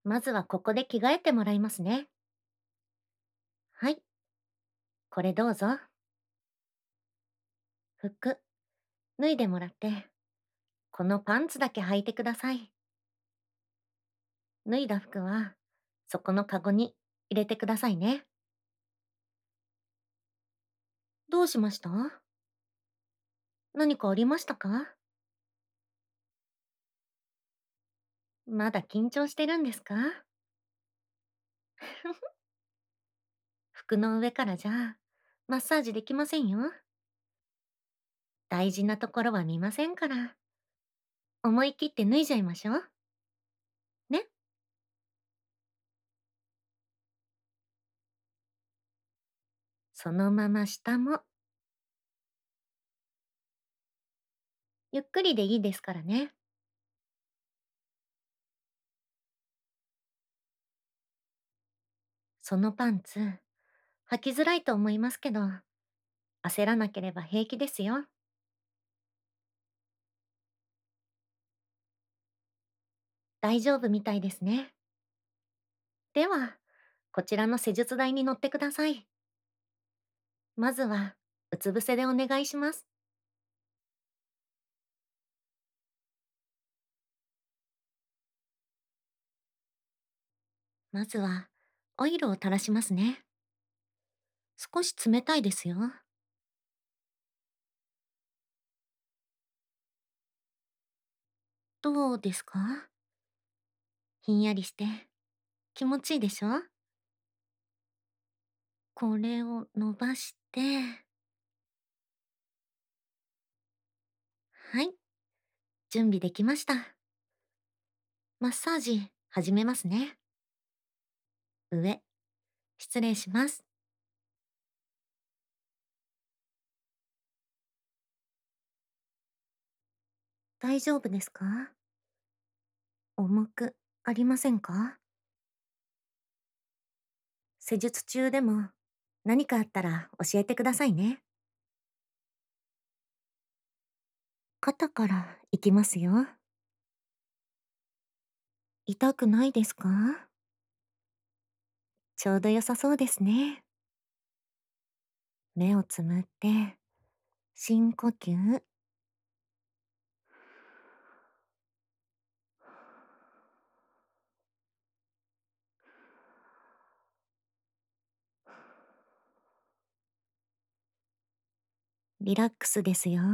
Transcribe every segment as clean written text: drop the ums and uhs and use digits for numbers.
まずはここで着替えてもらいますね。はい、これどうぞ。服、脱いでもらって、このパンツだけ履いてください。脱いだ服は、そこのカゴに入れてくださいね。どうしました？何かありましたか？まだ緊張してるんですか？服の上からじゃ、マッサージできませんよ。大事なところは見ませんから。思い切って脱いじゃいましょう。ね。そのまま下も、ゆっくりでいいですからね。そのパンツ、履きづらいと思いますけど、焦らなければ平気ですよ。大丈夫みたいですね。では、こちらの施術台に乗ってください。まずは、うつ伏せでお願いします。まずは、オイルを垂らしますね。少し冷たいですよ。どうですか？ひんやりして気持ちいいでしょ？これを伸ばして、はい、準備できました。マッサージ始めますね。上、失礼します。大丈夫ですか？重くありませんか？施術中でも何かあったら教えてくださいね。肩からいきますよ。痛くないですか？ちょうど良さそうですね。目をつむって、深呼吸。リラックスですよ。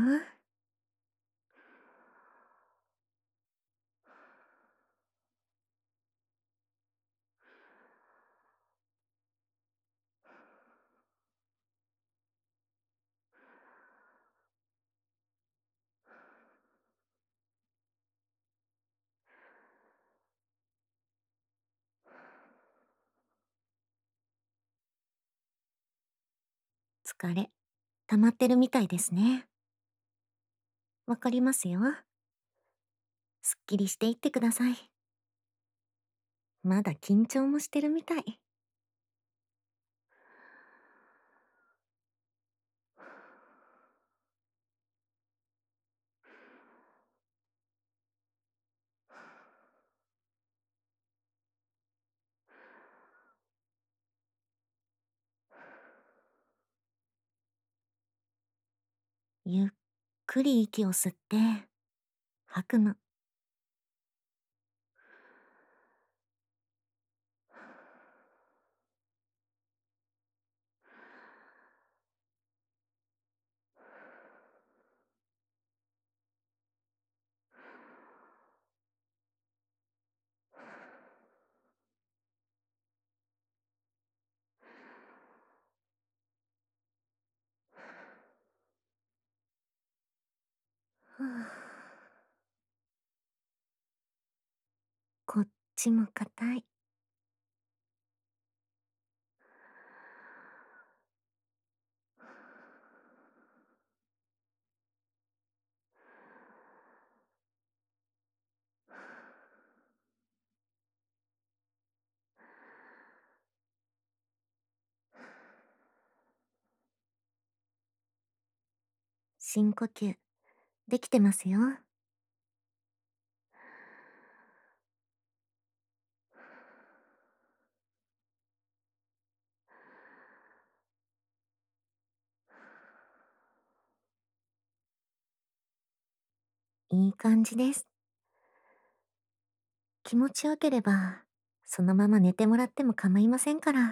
疲れ、溜まってるみたいですね。わかりますよ。すっきりしていってください。まだ緊張もしてるみたい。ゆっくり息を吸って、吐くの。ふぅ。こっちも硬い。深呼吸、できてますよ。 いい感じです。気持ちよければ、そのまま寝てもらっても構いませんから。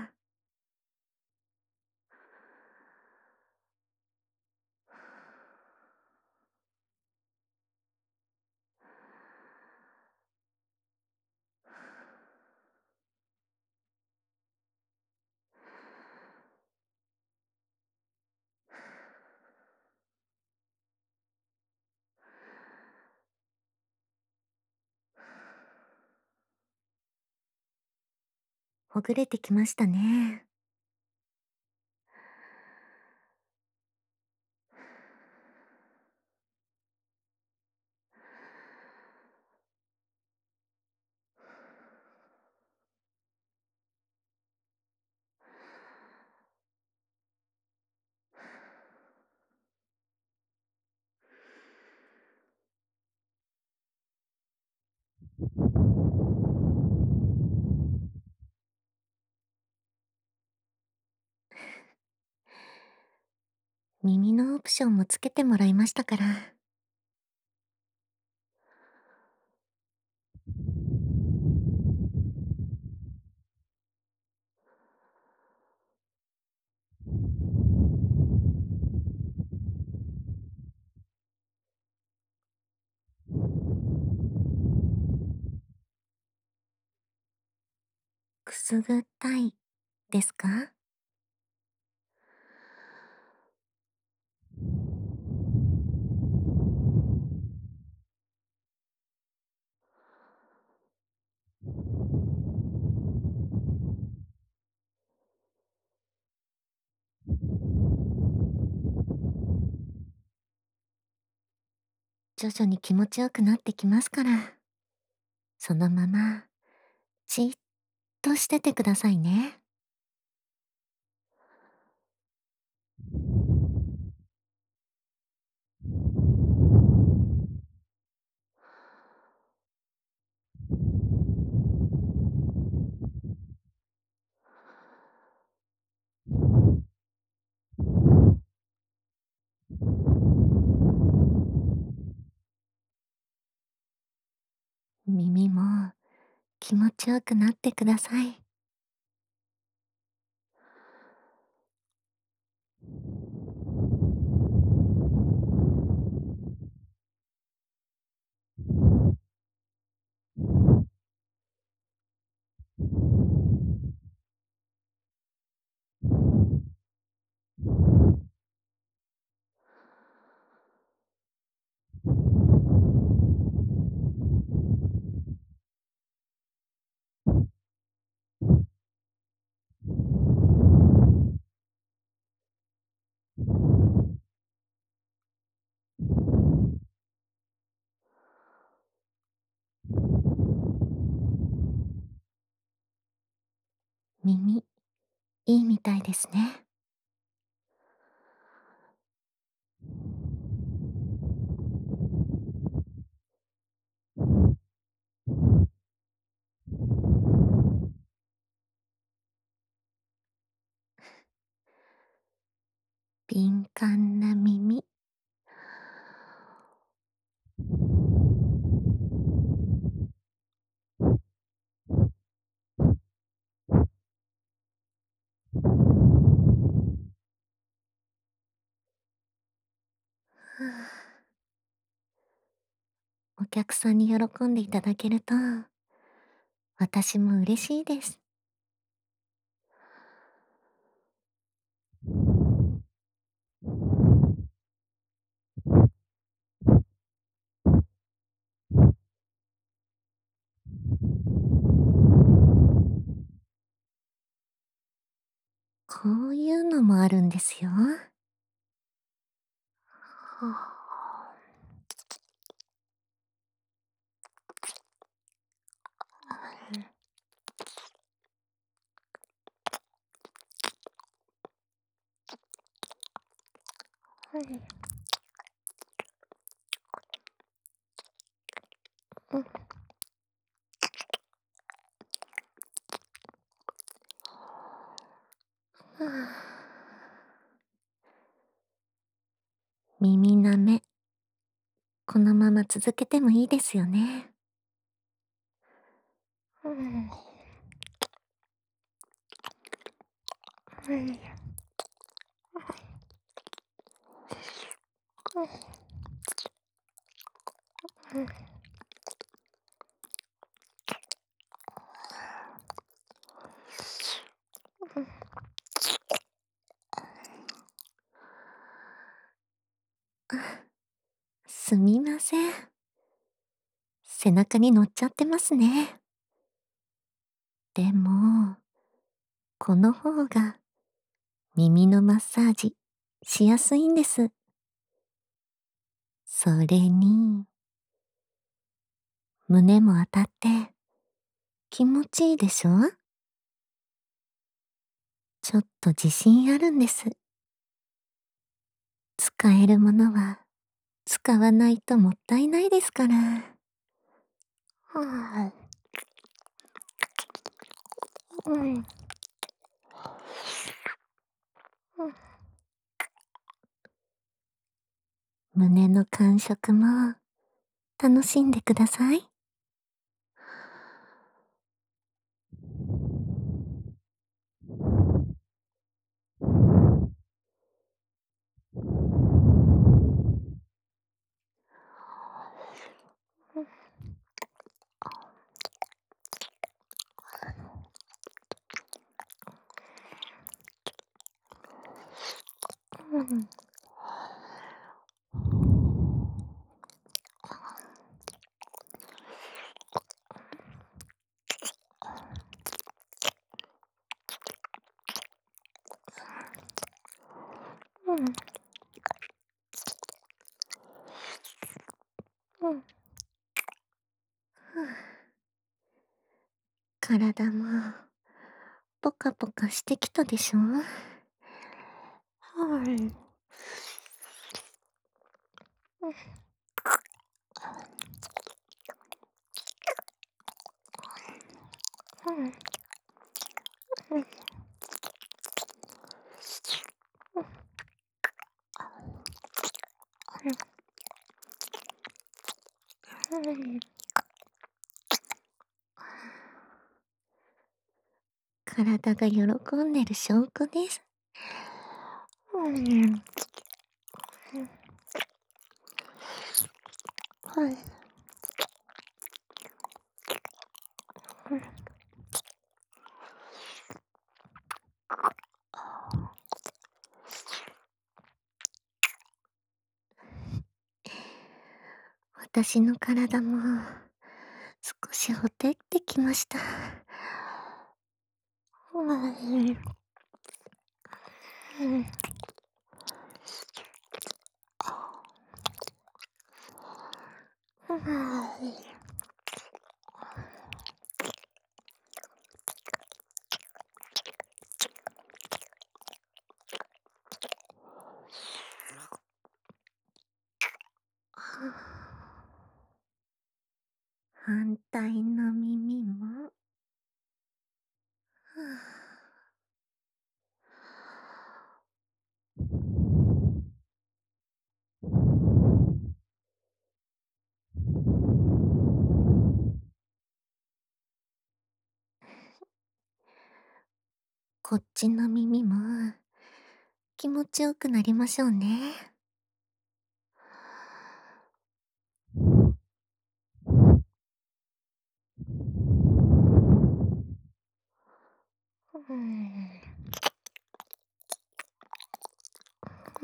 ほぐれてきましたね。耳のオプションもつけてもらいましたから。くすぐったいですか？徐々に気持ちよくなってきますから、そのまま、じっとしててくださいね。耳も気持ちよくなってください。耳、いいみたいですね。敏感な耳。ふう、お客さんに喜んでいただけると、私も嬉しいです。こういうのもあるんですよ。はあ、うん、うん、はあ、耳なめ、 このまま続けてもいいですよね。うん、うん、うん、すみません。背中に乗っちゃってますね。でも、この方が耳のマッサージしやすいんです。それに、胸も当たって気持ちいいでしょ？ちょっと自信あるんです。使えるものは使わないともったいないですから。はあ、うん、うん、胸の感触も楽しんでください。うん、うん、うん。体もポカポカしてきたでしょ？はい。うん、うん、うん。体が喜んでる証拠です。うん。はい。私の体も少しほてってきました。はい。うん。はい。反対の耳も。こっちの耳も気持ちよくなりましょうね。うん。うん。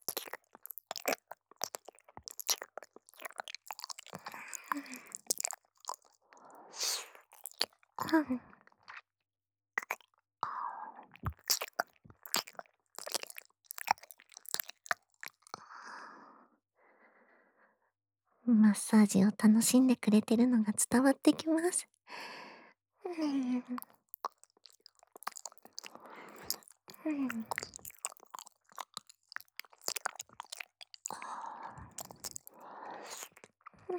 マッサージを楽しんでくれてるのが伝わってきます。うん。うん。うん。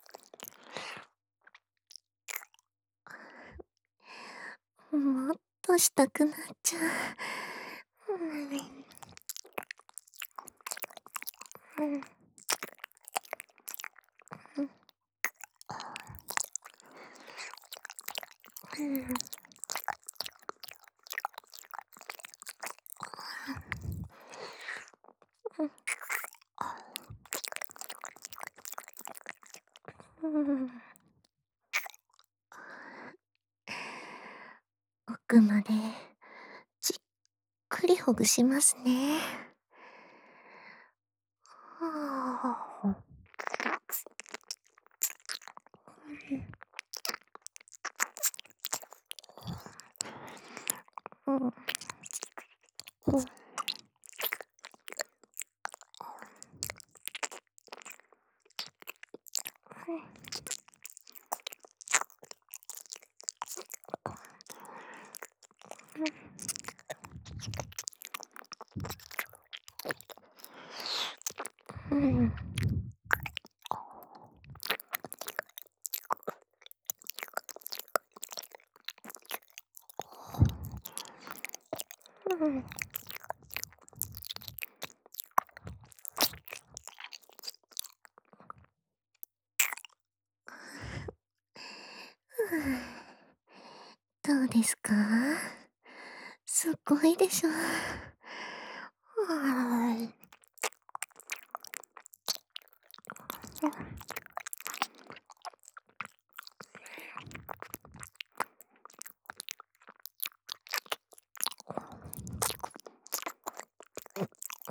もっともしたくなっちゃう。うん、うん、うん、うん。奥までじっくりほぐしますね。はあ。うん、うん、うん。うん。どうですか？すっごいでしょ。はーい。うん。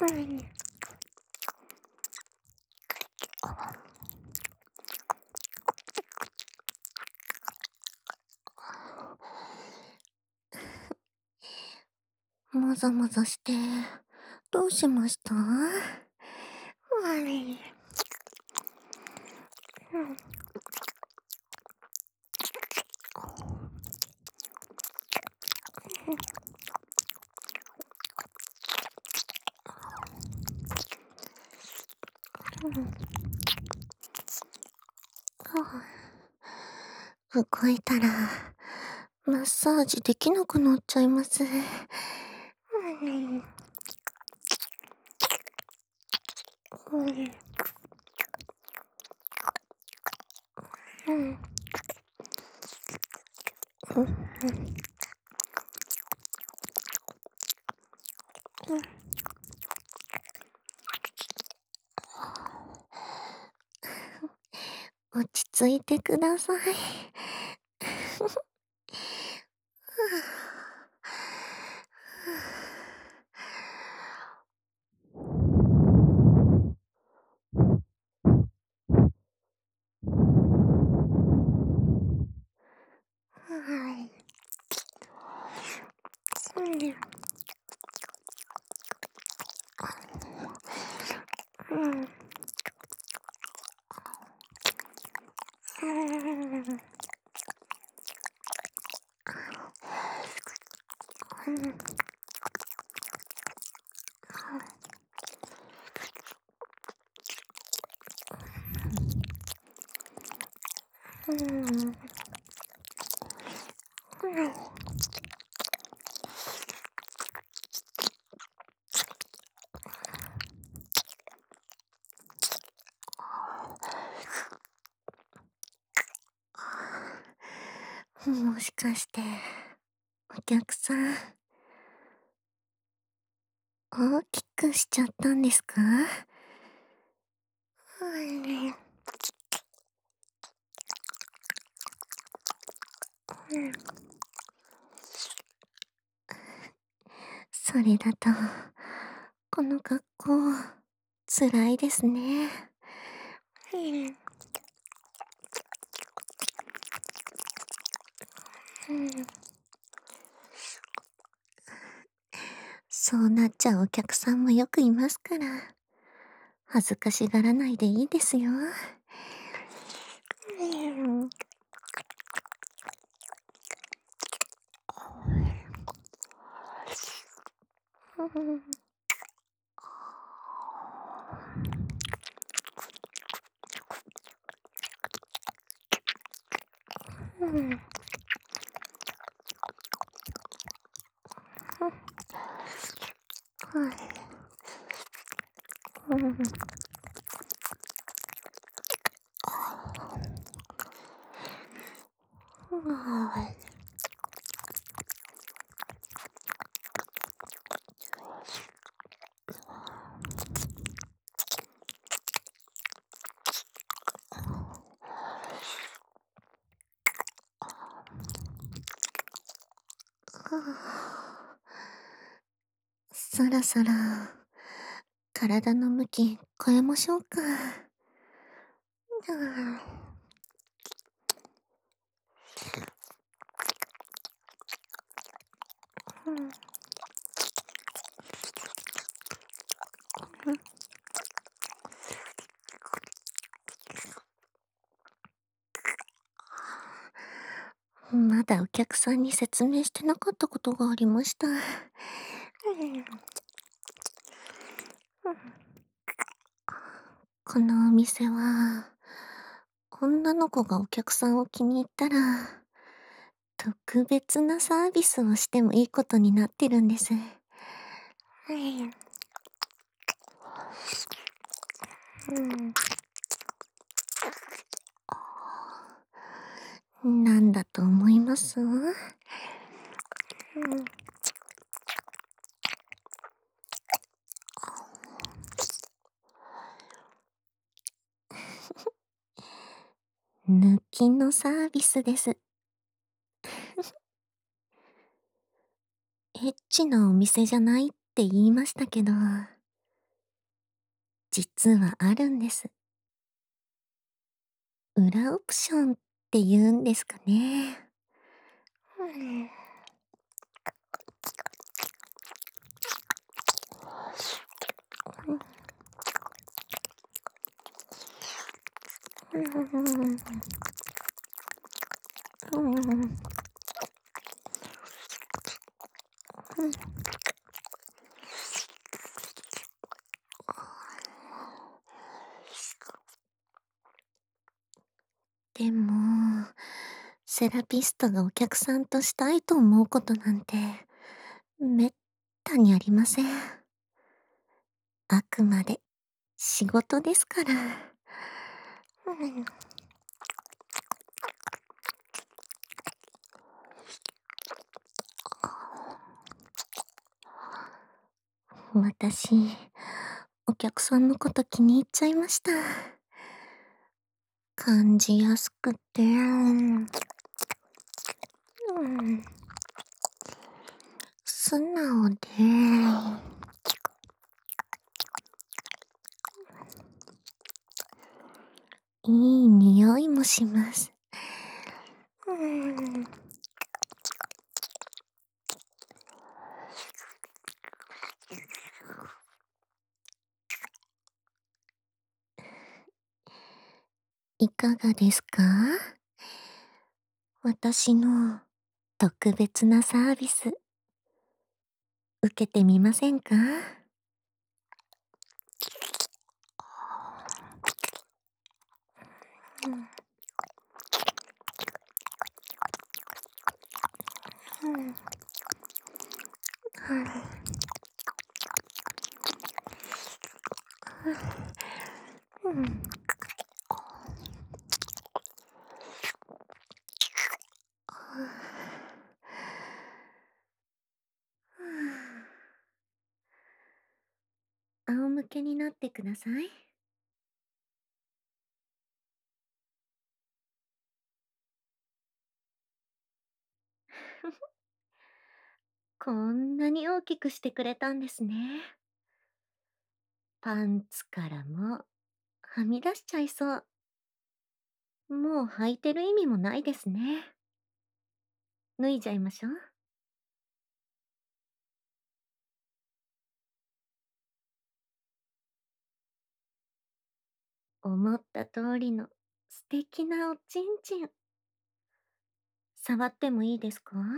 もぞもぞして、どうしました？はい。うん。うん。動いたら、マッサージできなくなっちゃいます。うん。うん。うん。うん。うん。落ち着いてください。はい。うん。うん。うん。うん。うん。もしかして、お客さん、大きくしちゃったんですか？はい。うん。それだと、この格好、辛いですね。うん。うん。そうなっちゃうお客さんもよくいますから、恥ずかしがらないでいいですよ。うん。うん。うん。 そろそろ体の向き変えましょうか。まだお客さんに説明してなかったことがありました。このお店は、女の子がお客さんを気に入ったら、特別なサービスをしてもいいことになってるんです。なんだと思います？抜きのサービスです。エッチなお店じゃないって言いましたけど、実はあるんです。裏オプションって言うんですかね。でも、セラピストがお客さんとしたいと思うことなんて、めったにありません。あくまで仕事ですから。私、お客さんのこと気に入っちゃいました。感じやすくて、素直で、いい匂いもします。いかがですか？私の特別なサービス、受けてみませんか？仰向けになってください。こんなに大きくしてくれたんですね。パンツからもはみ出しちゃいそう。もう履いてる意味もないですね。脱いじゃいましょう。思った通りの素敵なおちんちん。触ってもいいですか？は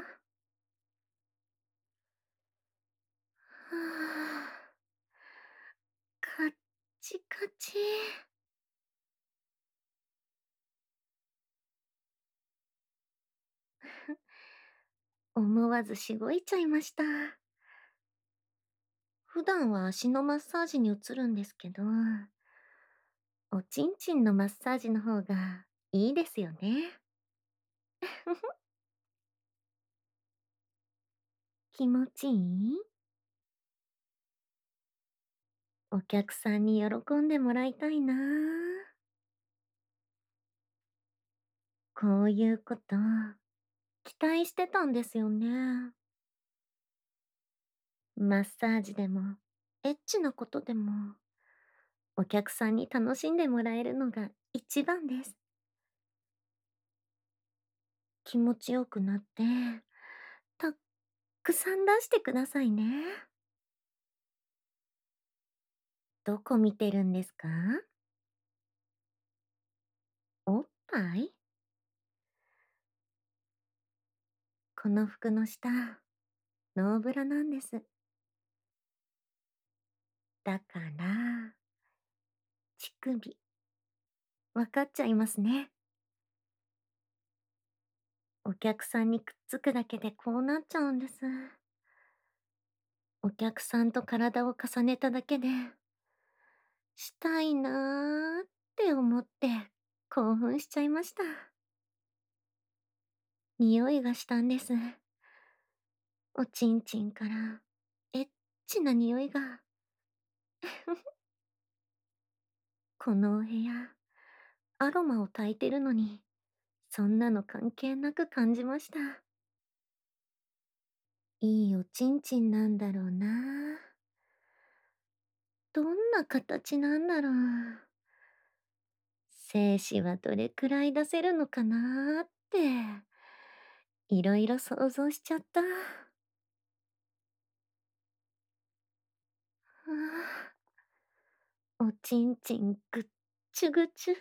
あ、カッチカチ。思わずしごいちゃいました。 普段は足のマッサージに移るんですけど、おちんちんのマッサージの方がいいですよね。気持ちいい？お客さんに喜んでもらいたいな。こういうこと期待してたんですよね。マッサージでも、エッチなことでも、お客さんに楽しんでもらえるのが一番です。気持ちよくなって、たっくさん出してくださいね。どこ見てるんですか？おっぱい？この服の下、ノーブラなんです。だから、乳首、わかっちゃいますね。お客さんにくっつくだけでこうなっちゃうんです。お客さんと体を重ねただけで、したいなーって思って興奮しちゃいました。匂いがしたんです。おちんちんからエッチな匂いが。このお部屋、アロマを焚いてるのに、そんなの関係なく感じました。いいおちんちんなんだろうな。どんな形なんだろう。精子はどれくらい出せるのかなーって、いろいろ想像しちゃった。はあ、おちんちんぐっちゅぐちゅ。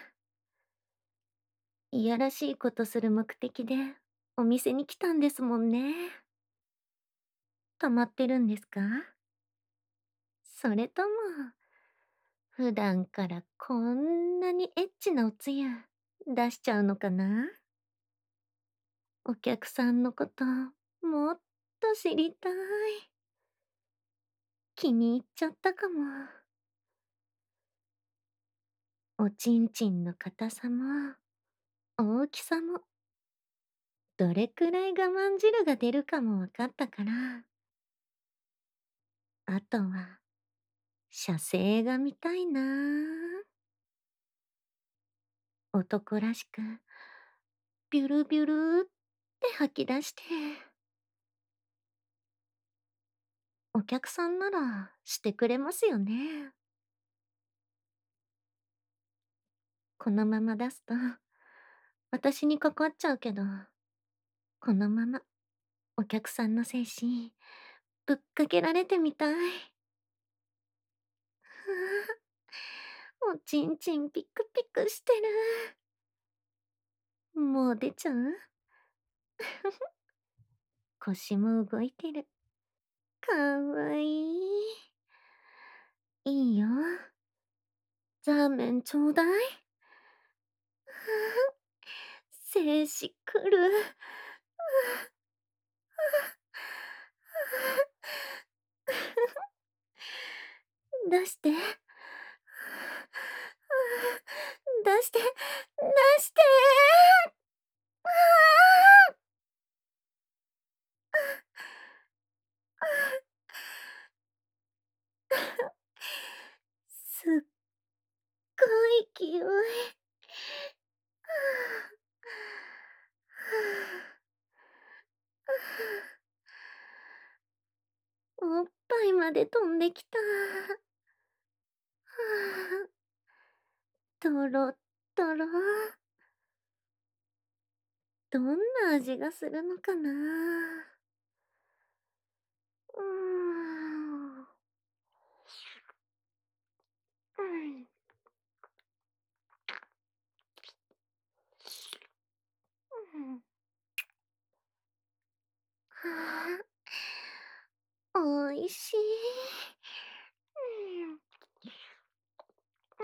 いやらしいことする目的でお店に来たんですもんね。溜まってるんですか？それとも、普段からこんなにエッチなおつゆ出しちゃうのかな？お客さんのこともっと知りたい。気に入っちゃったかも。おちんちんの硬さも大きさもどれくらい我慢汁が出るかもわかったから、あとは射精が見たいな。男らしくビュルビュルって吐き出して、お客さんならしてくれますよね。このまま出すと私にかかっちゃうけど、このままお客さんの精子ぶっかけられてみたい。おちんちんピクピクしてる。もう出ちゃう？腰も動いてる。かわいい。いいよ。ザーメンちょうだい。精子来る。出して。出して。出して。すっごい勢い。おっぱいまで飛んできた。とろっとろ。どんな味がするのかな。うーん。うん。うん。はあ、おいしい。うん。うん。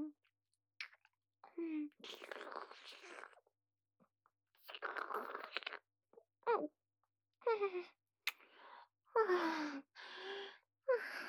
うん。うん。はあ。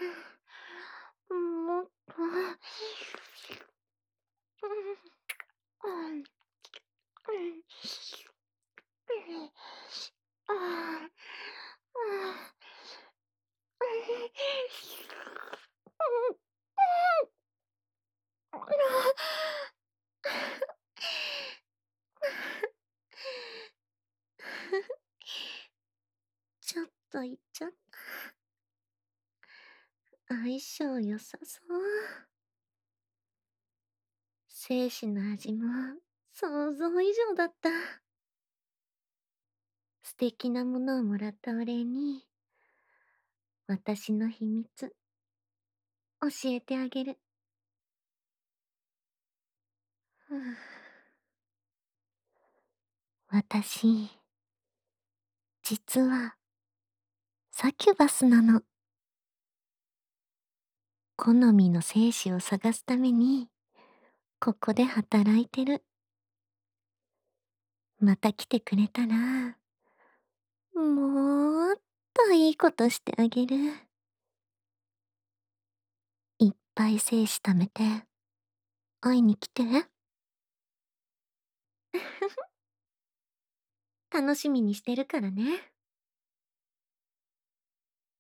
と言っちゃった。相性良さそう。精子の味も想像以上だった。素敵なものをもらったお礼に、私の秘密、教えてあげる。ふぅ私、実は、サキュバスなの。好みの精子を探すために、ここで働いてる。また来てくれたら、もっといいことしてあげる。いっぱい精子貯めて、会いに来て。楽しみにしてるからね。